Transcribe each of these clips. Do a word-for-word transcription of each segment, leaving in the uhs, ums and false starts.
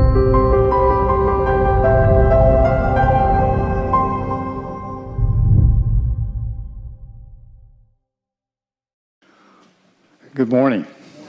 Good morning.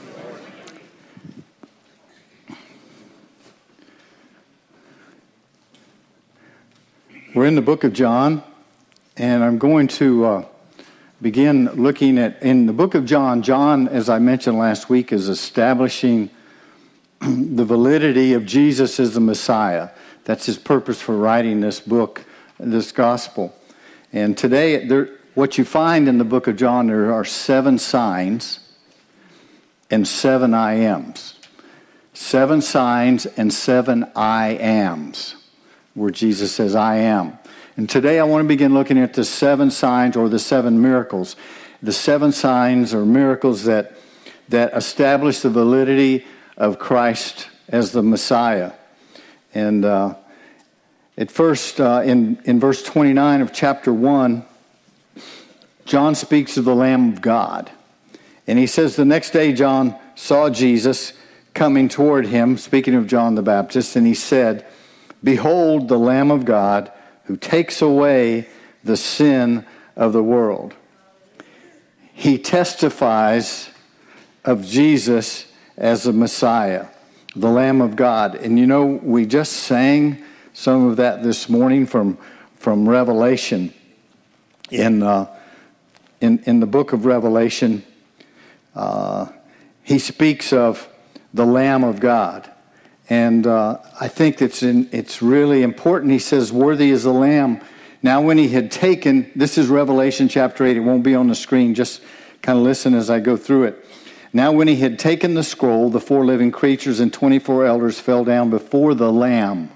We're in the book of John, and I'm going to uh, begin looking at, in the book of John, John, as I mentioned last week, is establishing the validity of Jesus as the Messiah. That's his purpose for writing this book, this gospel. And today, there, what you find in the book of John, there are seven signs and seven I ams. Seven signs and seven I ams, where Jesus says, I am. And today I want to begin looking at the seven signs or the seven miracles. The seven signs or miracles that, that establish the validity of Christ as the Messiah. And uh, at first, uh, in, in verse twenty-nine of chapter one, John speaks of the Lamb of God. And he says, the next day John saw Jesus coming toward him, speaking of John the Baptist, and he said, behold the Lamb of God who takes away the sin of the world. He testifies of Jesus as the Messiah, the Lamb of God. And you know, we just sang some of that this morning from, from Revelation. In, uh, in, in the book of Revelation, Uh, he speaks of the Lamb of God. And uh, I think it's, in, it's really important. He says, worthy is the Lamb. Now when he had taken, this is Revelation chapter eight. It won't be on the screen. Just kind of listen as I go through it. Now when he had taken the scroll, the four living creatures and twenty-four elders fell down before the Lamb,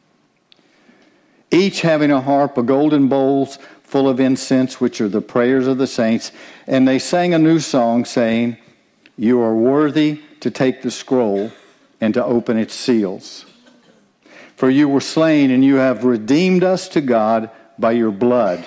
each having a harp, a golden bowls full of incense, which are the prayers of the saints. And they sang a new song, saying, you are worthy to take the scroll and to open its seals. For you were slain, and you have redeemed us to God by your blood,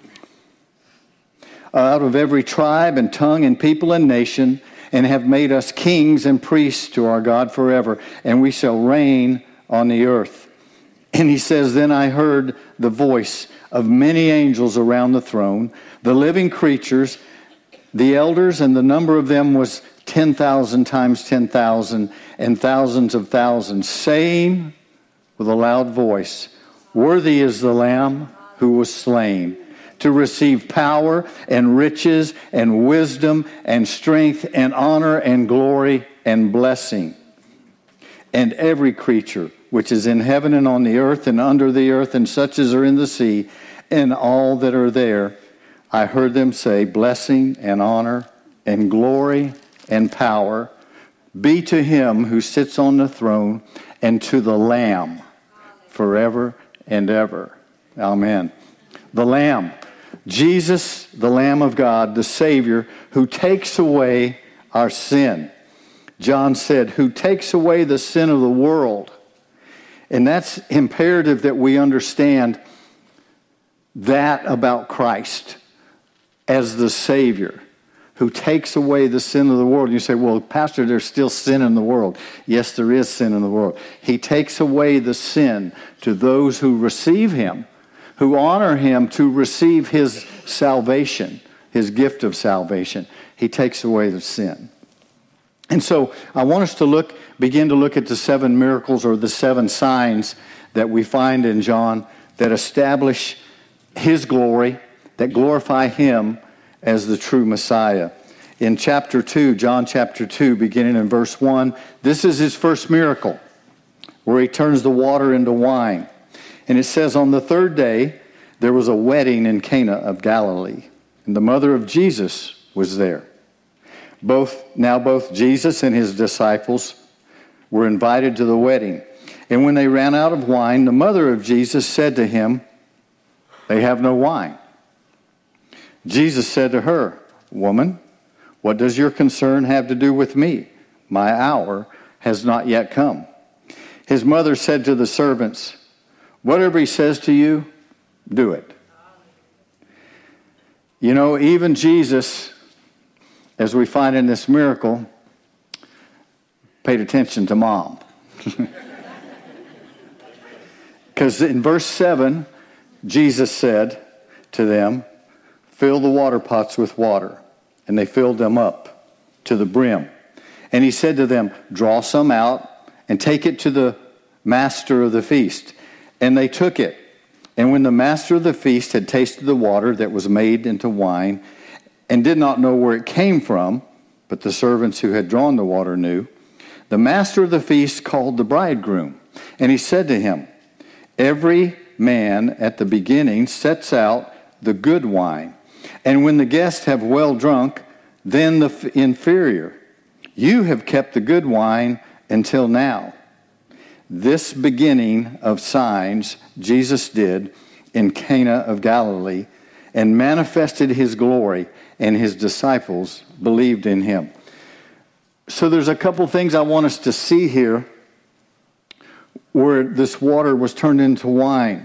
out of every tribe and tongue and people and nation, and have made us kings and priests to our God forever, and we shall reign on the earth. And he says, then I heard the voice of many angels around the throne, the living creatures, the elders, and the number of them was ten thousand times ten thousand, and thousands of thousands, saying with a loud voice, worthy is the Lamb who was slain, to receive power and riches and wisdom and strength and honor and glory and blessing. And every creature which is in heaven and on the earth and under the earth and such as are in the sea and all that are there, I heard them say, blessing and honor and glory and power be to him who sits on the throne and to the Lamb forever and ever. Amen. The Lamb, Jesus, the Lamb of God, the Savior, who takes away our sin. John said, who takes away the sin of the world. And that's imperative that we understand that about Christ as the Savior who takes away the sin of the world. You say, well, Pastor, there's still sin in the world. Yes, there is sin in the world. He takes away the sin to those who receive him, who honor him to receive his salvation, his gift of salvation. He takes away the sin. And so I want us to look, begin to look at the seven miracles or the seven signs that we find in John that establish his glory, that glorify him as the true Messiah. In chapter two, John chapter two, beginning in verse one, this is his first miracle where he turns the water into wine. And it says, on the third day, there was a wedding in Cana of Galilee, and the mother of Jesus was there. Both now both Jesus and his disciples were invited to the wedding. And when they ran out of wine, the mother of Jesus said to him, they have no wine. Jesus said to her, woman, what does your concern have to do with me? My hour has not yet come. His mother said to the servants, whatever he says to you, do it. You know, even Jesus, as we find in this miracle, paid attention to mom. Because in verse seven, Jesus said to them, fill the water pots with water. And they filled them up to the brim. And he said to them, draw some out and take it to the master of the feast. And they took it. And when the master of the feast had tasted the water that was made into wine, and did not know where it came from, but the servants who had drawn the water knew, the master of the feast called the bridegroom. And he said to him, every man at the beginning sets out the good wine, and when the guests have well drunk, then the f- inferior. You have kept the good wine until now. This beginning of signs Jesus did in Cana of Galilee and manifested his glory, and his disciples believed in him. So there's a couple things I want us to see here where this water was turned into wine.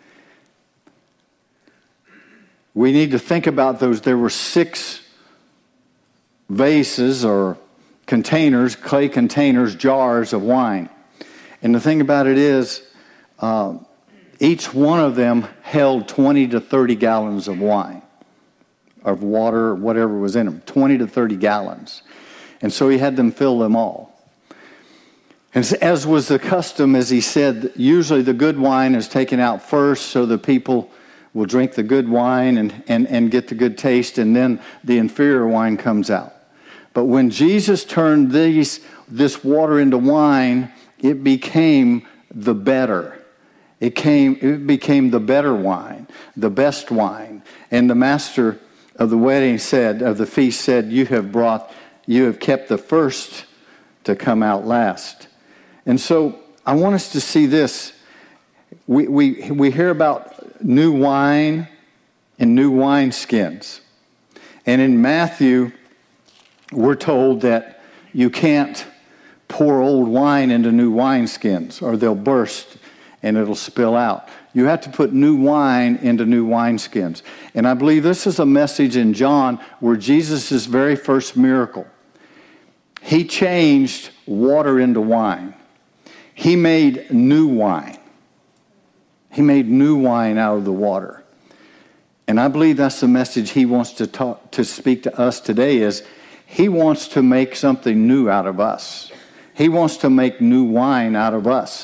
We need to think about those. There were six vases or containers, clay containers, jars of wine. And the thing about it is, uh, each one of them held twenty to thirty gallons of wine, of water, or whatever was in them, twenty to thirty gallons. And so he had them fill them all. And as was the custom, as he said, usually the good wine is taken out first so the people will drink the good wine and, and, and get the good taste, and then the inferior wine comes out. But when Jesus turned these, this water into wine, it became the better. It came. It became the better wine, the best wine. And the master of the wedding said, of the feast said, you have brought, you have kept the first to come out last. And so I want us to see this. We, we, we hear about new wine and new wineskins. And in Matthew, we're told that you can't pour old wine into new wineskins or they'll burst and it'll spill out. You have to put new wine into new wineskins. And I believe this is a message in John where Jesus' very first miracle. He changed water into wine. He made new wine. He made new wine out of the water. And I believe that's the message he wants to talk, to speak to us today is he wants to make something new out of us. He wants to make new wine out of us.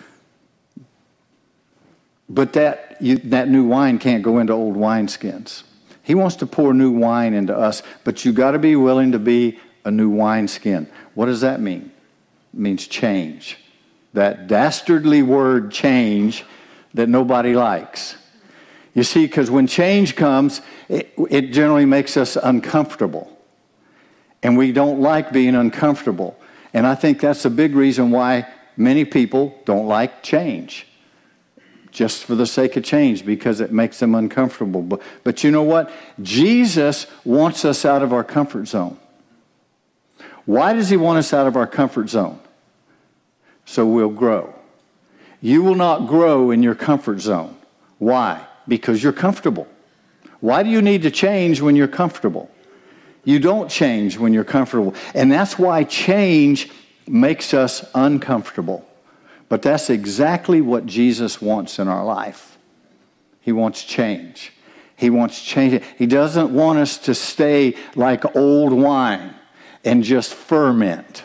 But that you, that new wine can't go into old wineskins. He wants to pour new wine into us, but you got to be willing to be a new wineskin. What does that mean? It means change. That dastardly word change that nobody likes. You see, because when change comes, it, it generally makes us uncomfortable. And we don't like being uncomfortable. And I think that's a big reason why many people don't like change. Just for the sake of change, because it makes them uncomfortable. But, but you know what? Jesus wants us out of our comfort zone. Why does he want us out of our comfort zone? So we'll grow. You will not grow in your comfort zone. Why? Because you're comfortable. Why do you need to change when you're comfortable? You don't change when you're comfortable. And that's why change makes us uncomfortable. But that's exactly what Jesus wants in our life. He wants change. He wants change. He doesn't want us to stay like old wine and just ferment.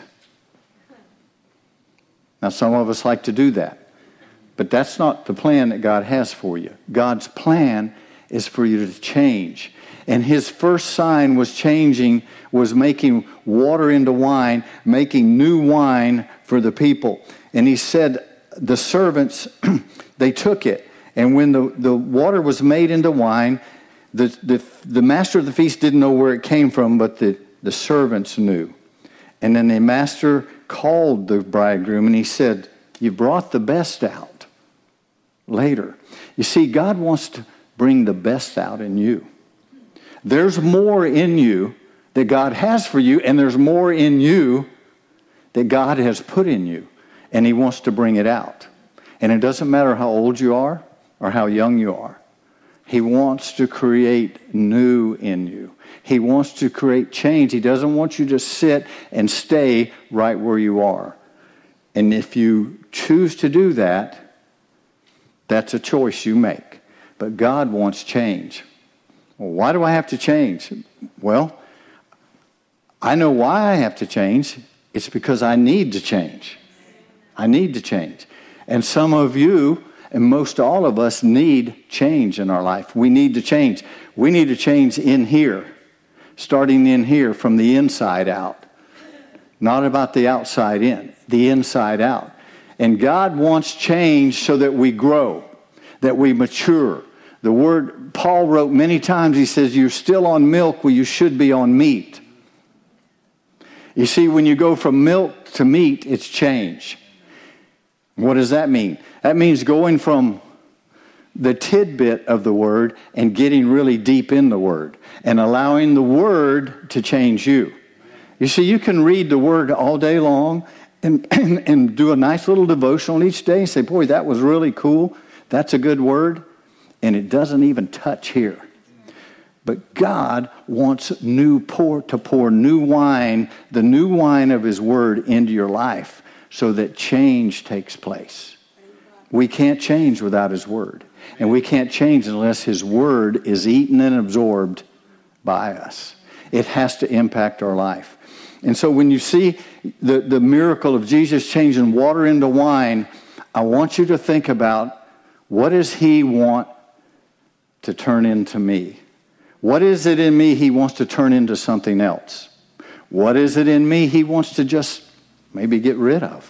Now, some of us like to do that. But that's not the plan that God has for you. God's plan is for you to change. And his first sign was changing, was making water into wine, making new wine for the people. And he said, the servants, they took it. And when the, the water was made into wine, the, the, the master of the feast didn't know where it came from, but the, the servants knew. And then the master called the bridegroom and he said, you brought the best out later. You see, God wants to bring the best out in you. There's more in you that God has for you, and there's more in you that God has put in you, and he wants to bring it out. And it doesn't matter how old you are or how young you are. He wants to create new in you. He wants to create change. He doesn't want you to sit and stay right where you are. And if you choose to do that, That's a choice you make. But God wants change. Well, why do I have to change? Well, I know why I have to change. It's because I need to change. I need to change. And some of you, and most all of us, need change in our life. We need to change. We need to change in here, starting in here from the inside out. Not about the outside in, the inside out. And God wants change so that we grow, that we mature. The word, Paul wrote many times, he says, you're still on milk where you should be on meat. You see, when you go from milk to meat, it's change. What does that mean? That means going from the tidbit of the Word and getting really deep in the Word and allowing the Word to change you. You see, you can read the Word all day long and, and, and do a nice little devotional each day and say, boy, that was really cool. That's a good word. And it doesn't even touch here. But God wants new pour to pour new wine, the new wine of His Word into your life so that change takes place. We can't change without His Word. And we can't change unless His Word is eaten and absorbed by us. It has to impact our life. And so when you see the, the miracle of Jesus changing water into wine, I want you to think about, what does He want to turn into me? What is it in me He wants to turn into something else? What is it in me He wants to just maybe get rid of?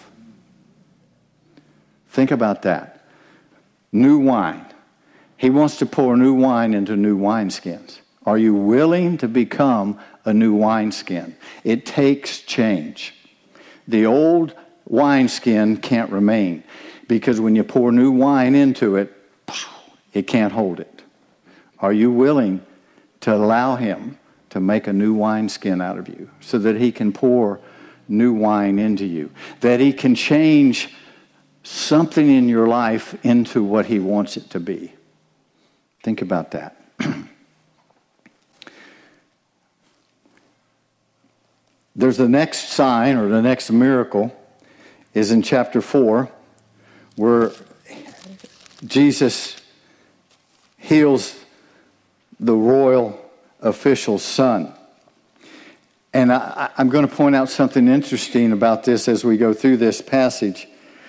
Think about that. New wine. He wants to pour new wine into new wineskins. Are you willing to become a new wineskin? It takes change. The old wineskin can't remain because when you pour new wine into it, it can't hold it. Are you willing to allow Him to make a new wineskin out of you so that He can pour new wine into you, that He can change something in your life into what He wants it to be? Think about that. There's the next sign, or the next miracle is in chapter four, where Jesus heals the royal official's son. And I, I'm going to point out something interesting about this as we go through this passage.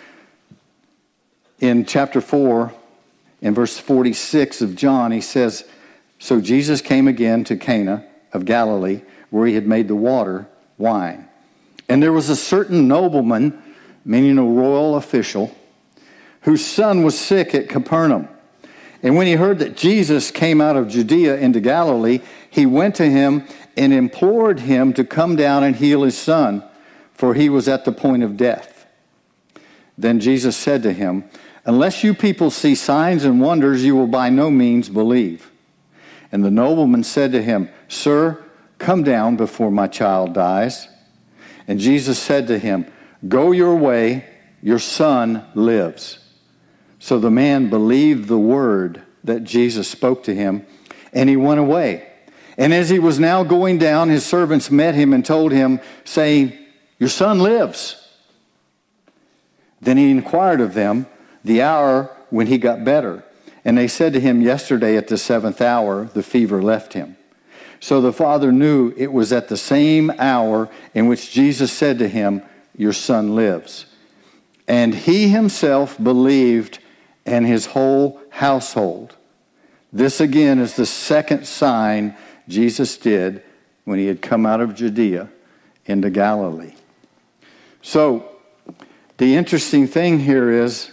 In chapter four, in verse forty-six of John, he says, so Jesus came again to Cana of Galilee, where He had made the water wine. And there was a certain nobleman, meaning a royal official, whose son was sick at Capernaum. And when he heard that Jesus came out of Judea into Galilee, he went to him and implored him to come down and heal his son, for he was at the point of death. Then Jesus said to him, unless you people see signs and wonders, you will by no means believe. And the nobleman said to him, sir, come down before my child dies. And Jesus said to him, go your way, your son lives. So the man believed the word that Jesus spoke to him, and he went away. And as he was now going down, his servants met him and told him, saying, your son lives. Then he inquired of them the hour when he got better. And they said to him, yesterday at the seventh hour, the fever left him. So the father knew it was at the same hour in which Jesus said to him, your son lives. And he himself believed, and his whole household. This again is the second sign Jesus did when He had come out of Judea into Galilee. So, the interesting thing here is,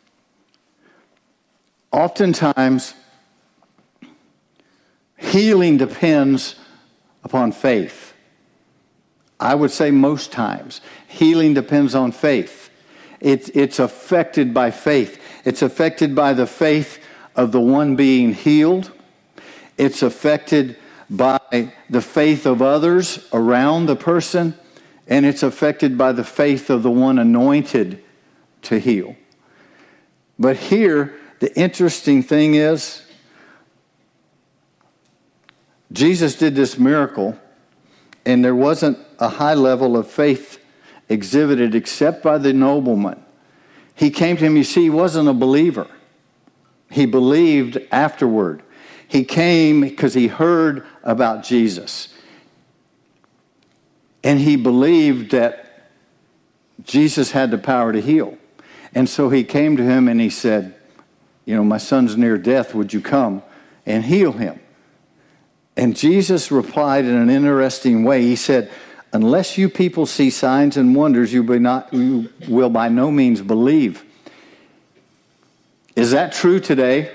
oftentimes, healing depends upon faith. I would say most times, healing depends on faith. It's, it's affected by faith. It's affected by the faith of the one being healed. It's affected by the faith of others around the person. And it's affected by the faith of the one anointed to heal. But here, the interesting thing is, Jesus did this miracle, and there wasn't a high level of faith exhibited except by the nobleman. He came to him, you see, he wasn't a believer. He believed afterward. He came because he heard about Jesus. And he believed that Jesus had the power to heal. And so he came to him and he said, you know, my son's near death. Would you come and heal him? And Jesus replied in an interesting way. He said, unless you people see signs and wonders, you will, not, you will by no means believe. Is that true today?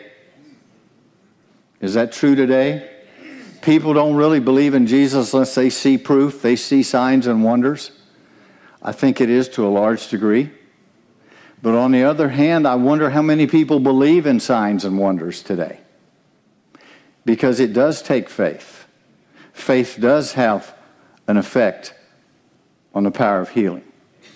Is that true today? People don't really believe in Jesus unless they see proof, they see signs and wonders. I think it is to a large degree. But on the other hand, I wonder how many people believe in signs and wonders today. Because it does take faith. Faith does have an effect on the power of healing.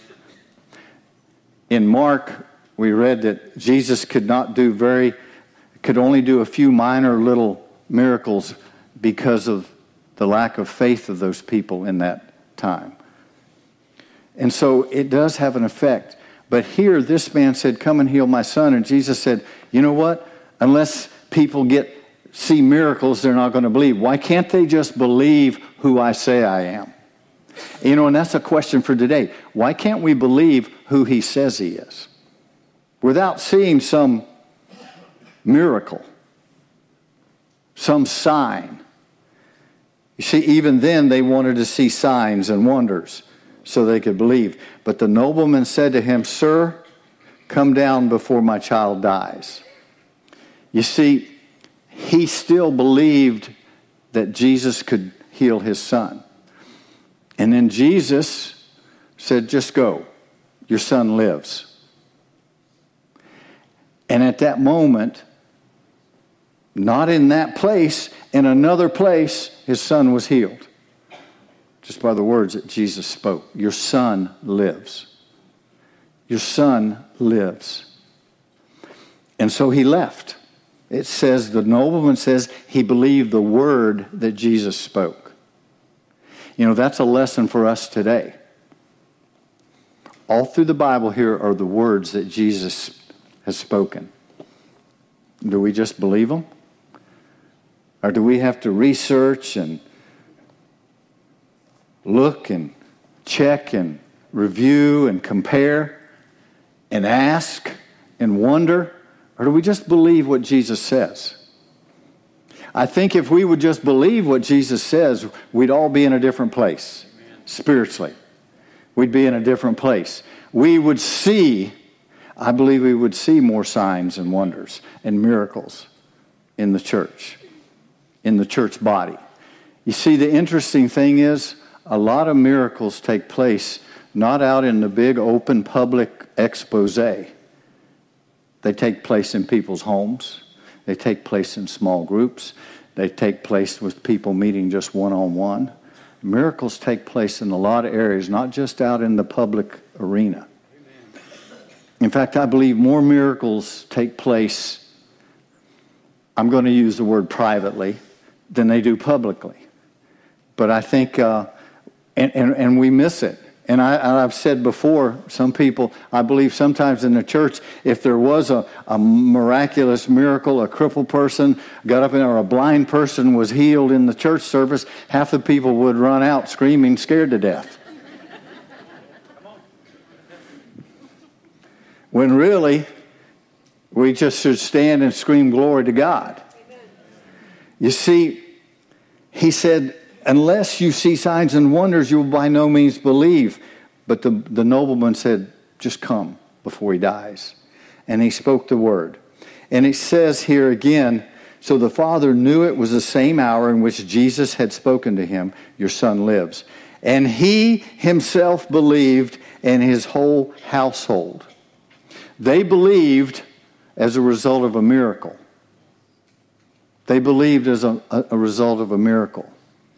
In Mark, we read that Jesus could not do very, could only do a few minor little miracles because of the lack of faith of those people in that time. And so it does have an effect. But here, this man said, come and heal my son. And Jesus said, you know what? Unless people get see miracles, they're not going to believe. Why can't they just believe who I say I am? You know, and that's a question for today. Why can't we believe who he says he is without seeing some miracle, some sign? You see, even then they wanted to see signs and wonders so they could believe. But the nobleman said to him, sir, come down before my child dies. You see, he still believed that Jesus could heal his son. And then Jesus said, just go. Your son lives. And at that moment, not in that place, in another place, his son was healed. Just by the words that Jesus spoke. Your son lives. Your son lives. And so he left. It says, the nobleman says, he believed the word that Jesus spoke. You know, that's a lesson for us today. All through the Bible here are the words that Jesus has spoken. Do we just believe them? Or do we have to research and look and check and review and compare and ask and wonder? Or do we just believe what Jesus says? I think if we would just believe what Jesus says, we'd all be in a different place. Amen. Spiritually. We'd be in a different place. We would see, I believe we would see more signs and wonders and miracles in the church, in the church body. You see, the interesting thing is, a lot of miracles take place not out in the big open public expose. They take place in people's homes. They take place in small groups. They take place with people meeting just one-on-one. Miracles take place in a lot of areas, not just out in the public arena. In fact, I believe more miracles take place, I'm going to use the word privately, than they do publicly. But I think, uh, and, and, and we miss it. And I, I've said before, some people, I believe sometimes in the church, if there was a, a miraculous miracle, a crippled person got up in, or a blind person was healed in the church service, half the people would run out screaming, scared to death. When really, we just should stand and scream glory to God. You see, he said, unless you see signs and wonders, you will by no means believe. But the, the nobleman said, just come before he dies. And he spoke the word. And it says here again, so the father knew it was the same hour in which Jesus had spoken to him, your son lives. And he himself believed, and his whole household. They believed as a result of a miracle. They believed as a, a result of a miracle.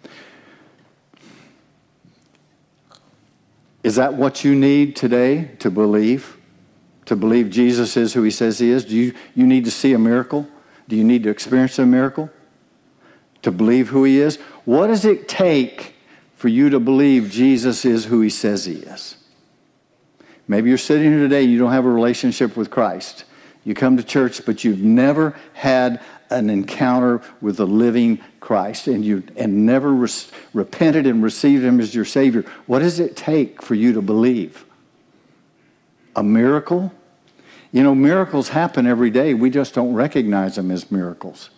Is that what you need today to believe? To believe Jesus is who he says he is? Do you, you need to see a miracle? Do you need to experience a miracle? To believe who he is? What does it take for you to believe Jesus is who he says he is? Maybe you're sitting here today, you don't have a relationship with Christ. You come to church, but you've never had an encounter with the living Christ, and you and never res- repented and received him as your Savior. What does it take for you to believe? A miracle? You know, miracles happen every day. We just don't recognize them as miracles.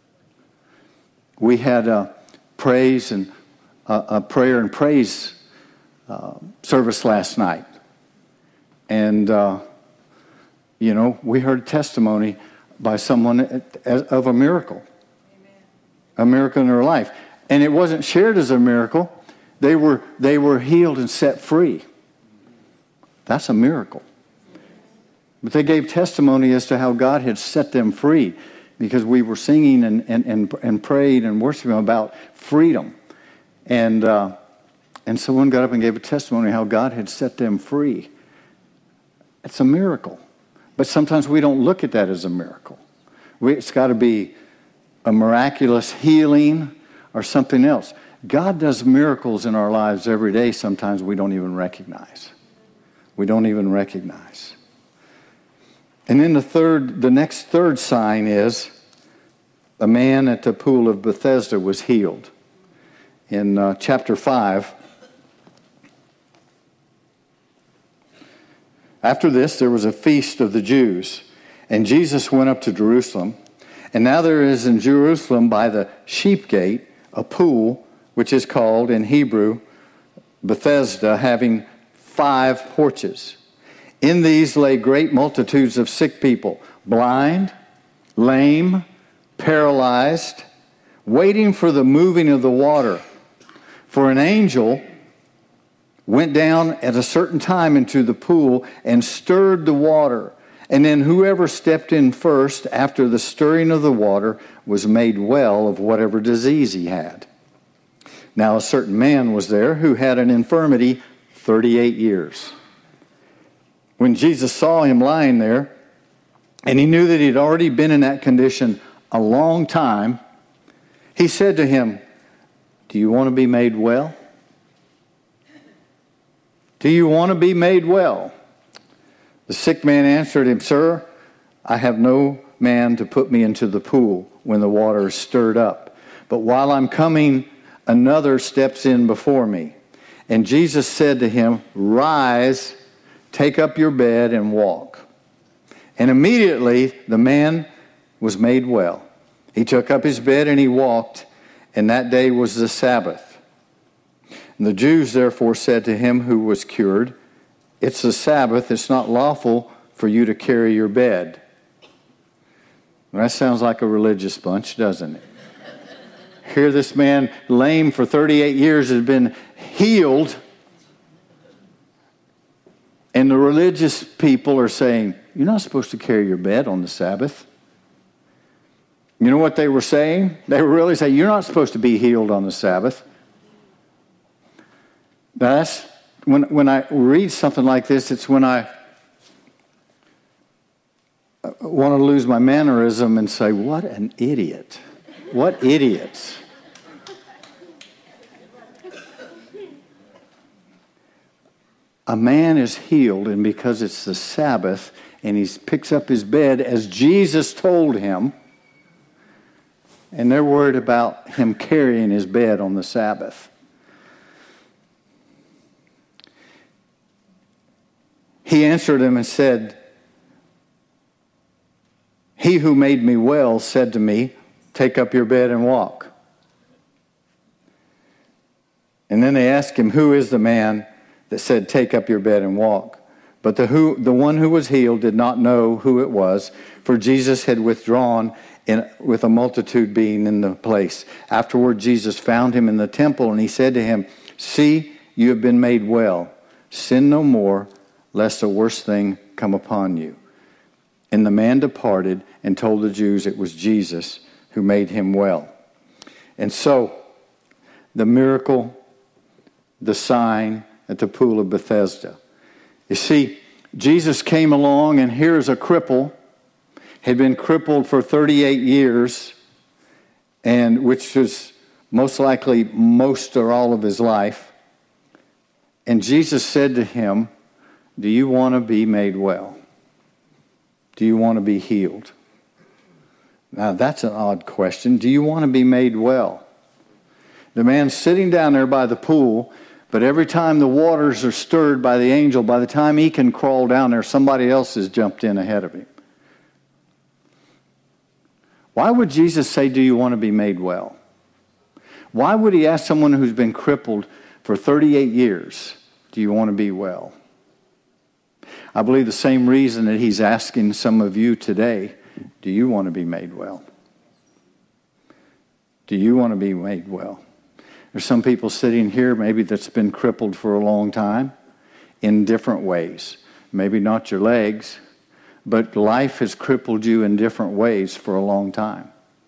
We had a praise and a, a prayer and praise uh, service last night. And, uh, you know, we heard testimony by someone of a miracle. Amen. A miracle in their life. And it wasn't shared as a miracle. They were, they were healed and set free. That's a miracle. But they gave testimony as to how God had set them free, because we were singing and, and, and, and prayed and worshiping about freedom. And, uh, and someone got up and gave a testimony how God had set them free. It's a miracle. But sometimes we don't look at that as a miracle. We, it's got to be a miraculous healing or something else. God does miracles in our lives every day. Sometimes we don't even recognize. We don't even recognize. And then the third, the next third sign is a man at the pool of Bethesda was healed. In uh, chapter five, after this, there was a feast of the Jews, and Jesus went up to Jerusalem. And now there is in Jerusalem by the sheep gate a pool, which is called in Hebrew Bethesda, having five porches. In these lay great multitudes of sick people, blind, lame, paralyzed, waiting for the moving of the water. For an angel went down at a certain time into the pool and stirred the water. And then whoever stepped in first after the stirring of the water was made well of whatever disease he had. Now a certain man was there who had an infirmity thirty-eight years. When Jesus saw him lying there, and he knew that he'd already been in that condition a long time, he said to him, "Do you want to be made well? Do you want to be made well?" The sick man answered him, "Sir, I have no man to put me into the pool when the water is stirred up. But while I'm coming, another steps in before me." And Jesus said to him, "Rise, take up your bed and walk." And immediately the man was made well. He took up his bed and he walked, and that day was the Sabbath. And the Jews therefore said to him who was cured, "It's the Sabbath, it's not lawful for you to carry your bed." Well, that sounds like a religious bunch, doesn't it? Here this man, lame for thirty-eight years, has been healed. And the religious people are saying, "You're not supposed to carry your bed on the Sabbath." You know what they were saying? They were really saying, "You're not supposed to be healed on the Sabbath." Now that's, when, when I read something like this, it's when I want to lose my mannerism and say, what an idiot. What idiots. A man is healed, and because it's the Sabbath, and he picks up his bed as Jesus told him, and they're worried about him carrying his bed on the Sabbath. He answered him and said, "He who made me well said to me, 'Take up your bed and walk.'" And then they asked him, "Who is the man that said, 'Take up your bed and walk'?" But the who, the one who was healed did not know who it was, for Jesus had withdrawn in, with a multitude being in the place. Afterward, Jesus found him in the temple, and he said to him, "See, you have been made well. Sin no more, lest a worse thing come upon you." And the man departed and told the Jews it was Jesus who made him well. And so, the miracle, the sign at the pool of Bethesda. You see, Jesus came along, and here's a cripple, had been crippled for thirty-eight years, and which was most likely most or all of his life. And Jesus said to him, "Do you want to be made well? Do do you want to be healed? Now, that's an odd question. Do you want to be made well? The man's sitting down there by the pool, but every time the waters are stirred by the angel, by the time he can crawl down there, somebody else has jumped in ahead of him. Why would Jesus say, do you want to be made well? Why would he ask someone who's been crippled for thirty-eight years, do you want to be well? I believe the same reason that he's asking some of you today, do you want to be made well? Do you want to be made well? There's some people sitting here maybe that's been crippled for a long time in different ways. Maybe not your legs, but life has crippled you in different ways for a long time.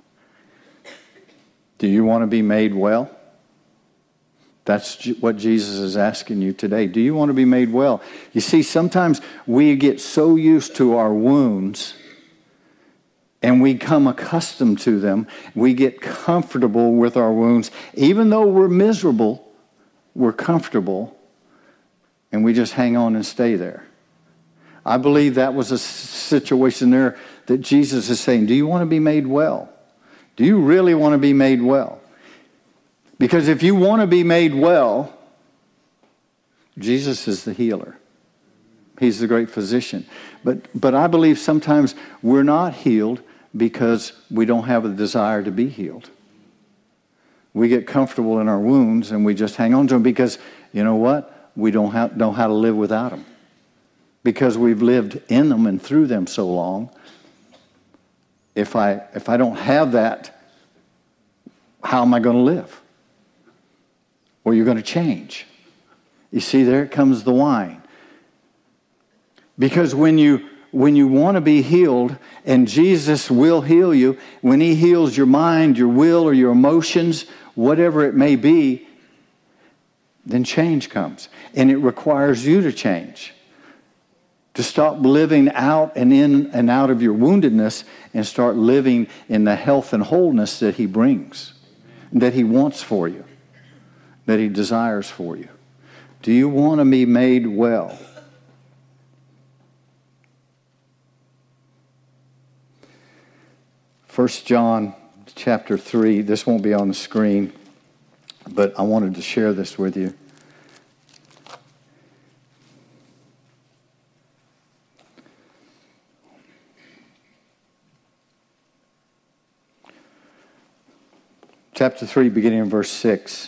Do you want to be made well? That's what Jesus is asking you today. Do you want to be made well? You see, sometimes we get so used to our wounds and we become accustomed to them. We get comfortable with our wounds. Even though we're miserable, we're comfortable, and we just hang on and stay there. I believe that was a situation there that Jesus is saying, do you want to be made well? Do you really want to be made well? Because if you want to be made well, Jesus is the healer. He's the great physician. But, but I believe sometimes we're not healed because we don't have a desire to be healed. We get comfortable in our wounds and we just hang on to them because, you know what? We don't have, know how to live without them. Because we've lived in them and through them so long. If I, if I don't have that, how am I going to live? Well, you're going to change. You see, there comes the wine. Because when you when you want to be healed, and Jesus will heal you, when he heals your mind, your will, or your emotions, whatever it may be, then change comes. And it requires you to change. To stop living out and in and out of your woundedness and start living in the health and wholeness that he brings, that he wants for you, that he desires for you. Do you want to be made well? First John chapter three, this won't be on the screen, but I wanted to share this with you. Chapter three, beginning in verse six.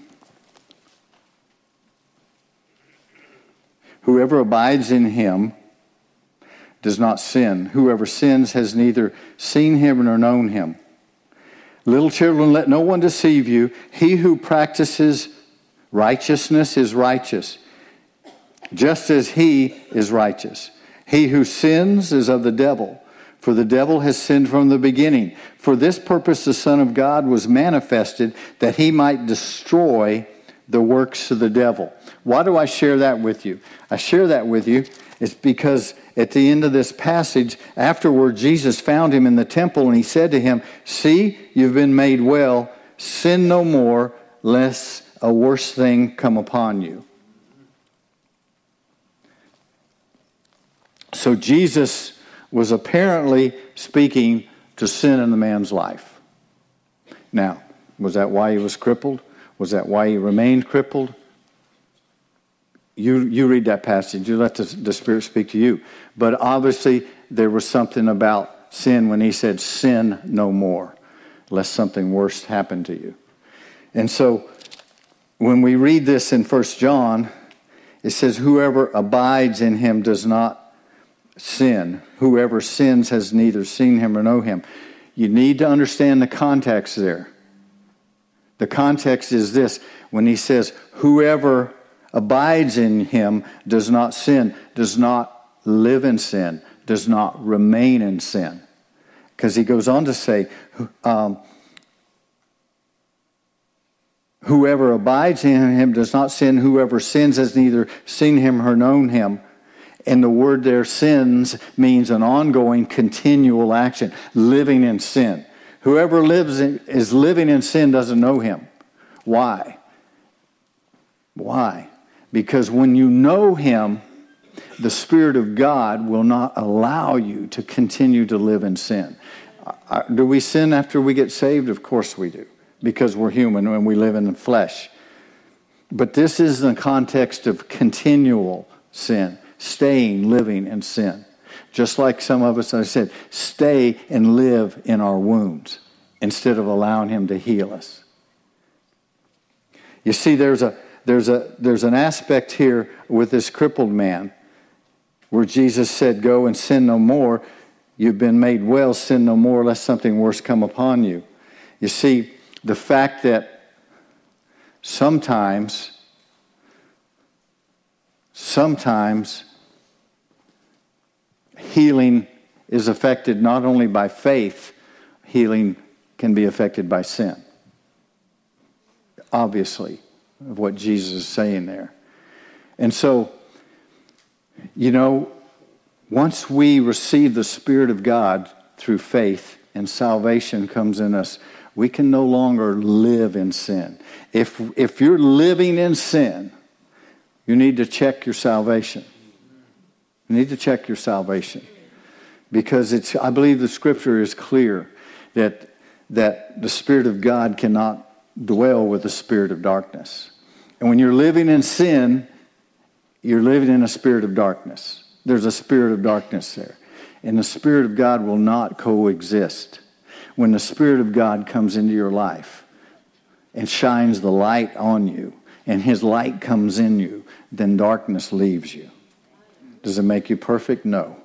Whoever abides in him does not sin. Whoever sins has neither seen him nor known him. Little children, let no one deceive you. He who practices righteousness is righteous, just as he is righteous. He who sins is of the devil, for the devil has sinned from the beginning. For this purpose the Son of God was manifested, that he might destroy the works of the devil. Why do I share that with you? I share that with you is because at the end of this passage, afterward, Jesus found him in the temple and he said to him, see, you've been made well. Sin no more, lest a worse thing come upon you. So Jesus was apparently speaking to sin in the man's life. Now, was that why he was crippled? Was that why he remained crippled? You you read that passage. You let the, the Spirit speak to you. But obviously, there was something about sin when he said, sin no more, lest something worse happen to you. And so, when we read this in First John, it says, whoever abides in him does not sin. Whoever sins has neither seen him or know him. You need to understand the context there. The context is this. When he says, whoever abides in him does not sin, does not live in sin, does not remain in sin. Because he goes on to say, um, whoever abides in him does not sin. Whoever sins has neither seen him or known him. And the word there, sins, means an ongoing, continual action, living in sin. Whoever lives in, is living in sin doesn't know him. Why? Why? Because when you know him, the Spirit of God will not allow you to continue to live in sin. Uh, do we sin after we get saved? Of course we do, because we're human and we live in the flesh. But this is in the context of continual sin, staying, living in sin. Just like some of us, I said, stay and live in our wounds instead of allowing him to heal us. You see, there's a there's a there's an aspect here with this crippled man where Jesus said, go and sin no more. You've been made well, sin no more, lest something worse come upon you. You see, the fact that sometimes, sometimes healing is affected not only by faith, healing can be affected by sin. Obviously, of what Jesus is saying there. And so, you know, once we receive the Spirit of God through faith and salvation comes in us, we can no longer live in sin. If, if you're living in sin, you need to check your salvation. You need to check your salvation. Because it's, I believe the Scripture is clear that, that the Spirit of God cannot dwell with the spirit of darkness. And when you're living in sin, you're living in a spirit of darkness. There's a spirit of darkness there. And the Spirit of God will not coexist. When the Spirit of God comes into your life and shines the light on you, and his light comes in you, then darkness leaves you. Does it make you perfect? No.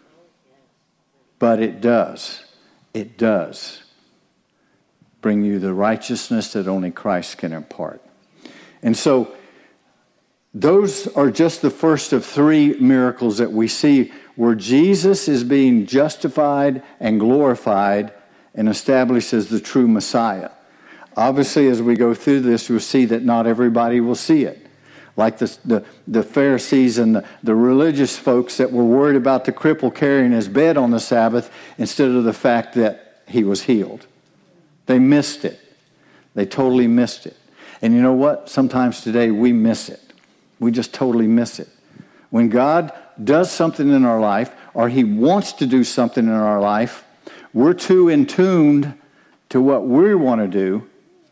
But it does. It does bring you the righteousness that only Christ can impart. And so, those are just the first of three miracles that we see where Jesus is being justified and glorified and established as the true Messiah. Obviously, as we go through this, we'll see that not everybody will see it. Like the, the, the Pharisees and the, the religious folks that were worried about the cripple carrying his bed on the Sabbath instead of the fact that he was healed. They missed it. They totally missed it. And you know what? Sometimes today we miss it. We just totally miss it. When God does something in our life, or he wants to do something in our life, we're too in tuned to what we want to do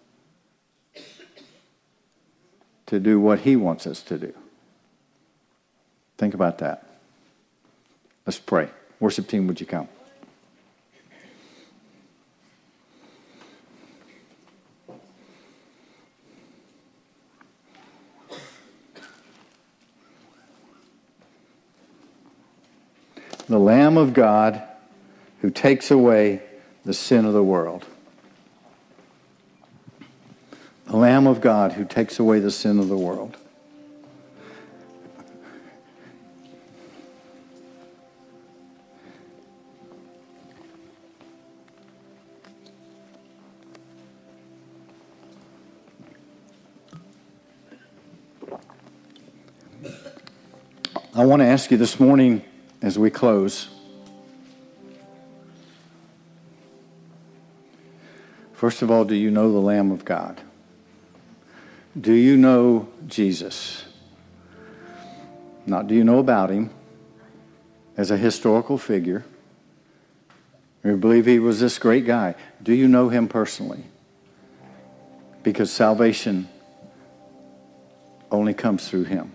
to do what he wants us to do. Think about that. Let's pray. Worship team, would you come? The Lamb of God who takes away the sin of the world. The Lamb of God who takes away the sin of the world. I want to ask you this morning, as we close, first of all, do you know the Lamb of God? Do you know Jesus? Not do you know about him as a historical figure, or believe he was this great guy. Do you know him personally? Because salvation only comes through him.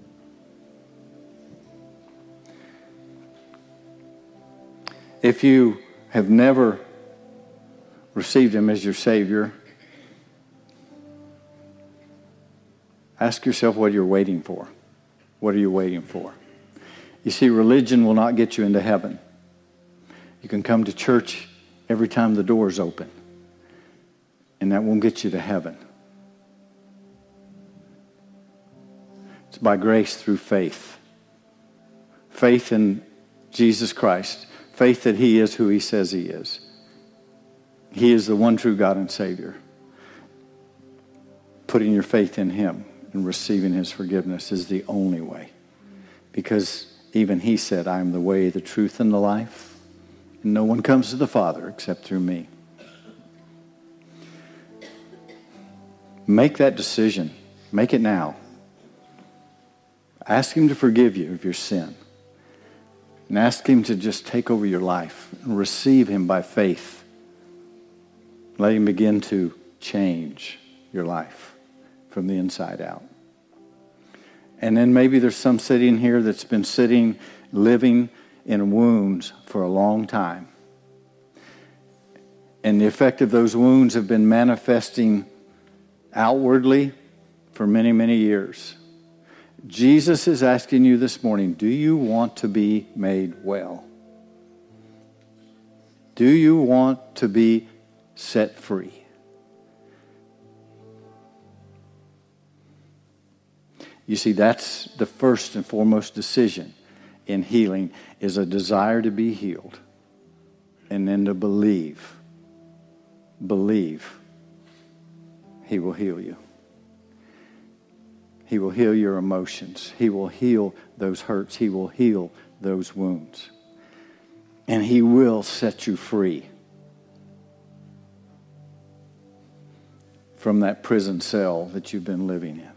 If you have never received him as your Savior, ask yourself what you're waiting for. What are you waiting for? You see, religion will not get you into heaven. You can come to church every time the door's open, and that won't get you to heaven. It's by grace through faith. Faith in Jesus Christ. Faith that he is who he says he is. He is the one true God and Savior. Putting your faith in him and receiving his forgiveness is the only way. Because even he said, I am the way, the truth, and the life. And no one comes to the Father except through me. Make that decision. Make it now. Ask him to forgive you of your sin. And ask him to just take over your life and receive him by faith. Let him begin to change your life from the inside out. And then maybe there's some sitting here that's been sitting, living in wounds for a long time. And the effect of those wounds have been manifesting outwardly for many, many years. Jesus is asking you this morning, do you want to be made well? Do you want to be set free? You see, that's the first and foremost decision in healing, is a desire to be healed. And then to believe. Believe he will heal you. He will heal your emotions. He will heal those hurts. He will heal those wounds. And he will set you free from that prison cell that you've been living in.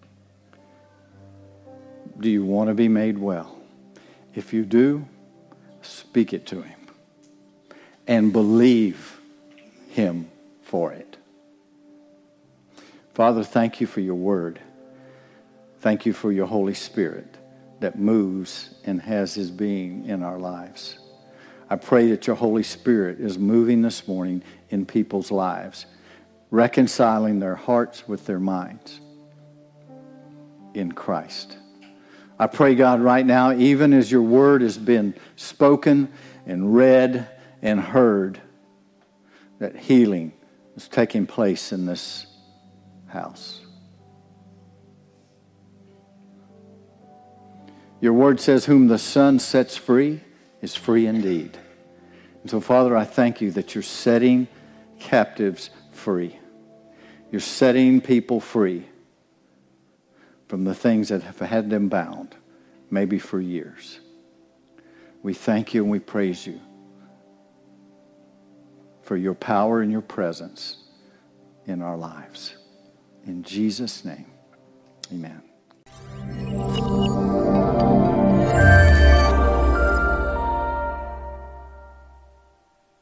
Do you want to be made well? If you do, speak it to him. And believe him for it. Father, thank you for your word. Thank you for your Holy Spirit that moves and has his being in our lives. I pray that your Holy Spirit is moving this morning in people's lives, reconciling their hearts with their minds in Christ. I pray, God, right now, even as your word has been spoken and read and heard, that healing is taking place in this house. Your word says, whom the Son sets free is free indeed. And so, Father, I thank you that you're setting captives free. You're setting people free from the things that have had them bound, maybe for years. We thank you and we praise you for your power and your presence in our lives. In Jesus' name, amen.